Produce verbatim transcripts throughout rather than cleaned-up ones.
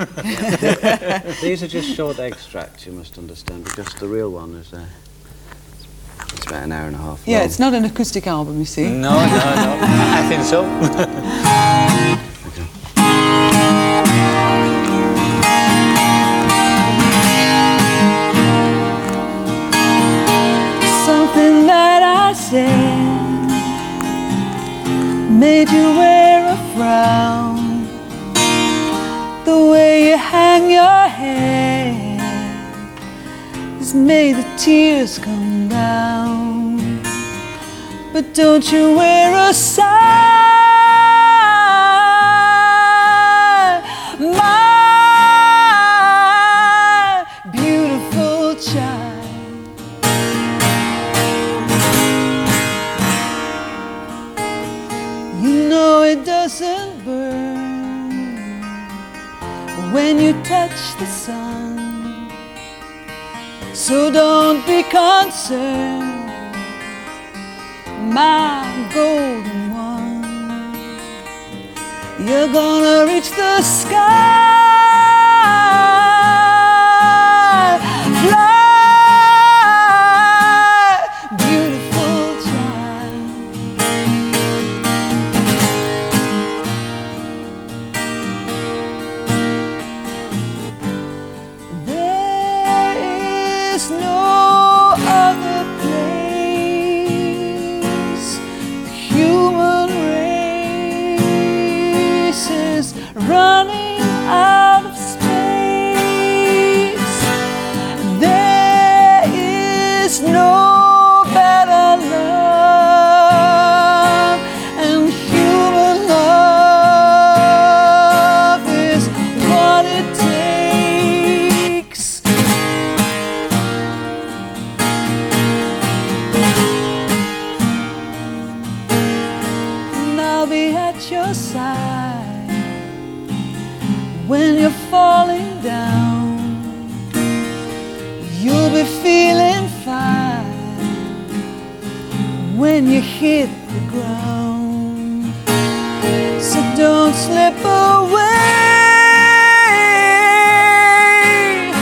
These are just short extracts, you must understand, because the real one is uh, it's about an hour and a half long. Yeah, it's not an acoustic album, you see. No, no, no. I think so. Okay. Something that I said made you wear a frown. The way you hang your head has made the tears come down. But don't you wear a sigh, my beautiful child. You know it doesn't burn when you touch the sun, so don't be concerned, my golden one. You're gonna reach the sky, fly, beautiful child. There's no other place. The human race is running out of space. There is no better love, and human love is what it takes. And I'll be at your side when you're falling down. You'll be feeling fine when you hit the ground. So don't slip away.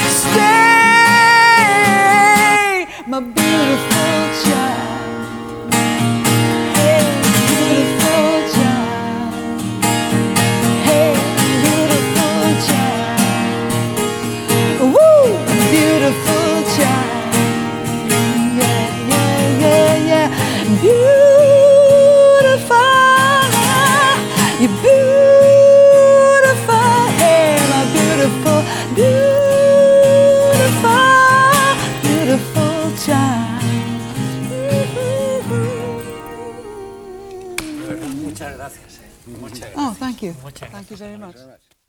Stay, my beautiful child. Hey, beautiful child. Hey, beautiful child. Woo, beautiful child. Yeah, yeah, yeah, yeah. Beautiful, you're beautiful. Hey, my beautiful, beautiful, beautiful child. Muchas gracias. Eh. Muchas gracias. Oh, thank you. Muchas Thank you very much. Very much.